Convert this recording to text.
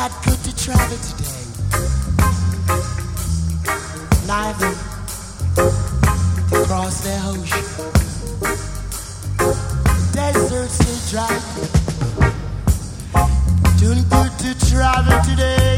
not good to travel today. Neither cross the ocean. Deserts so dry. Too good to travel today.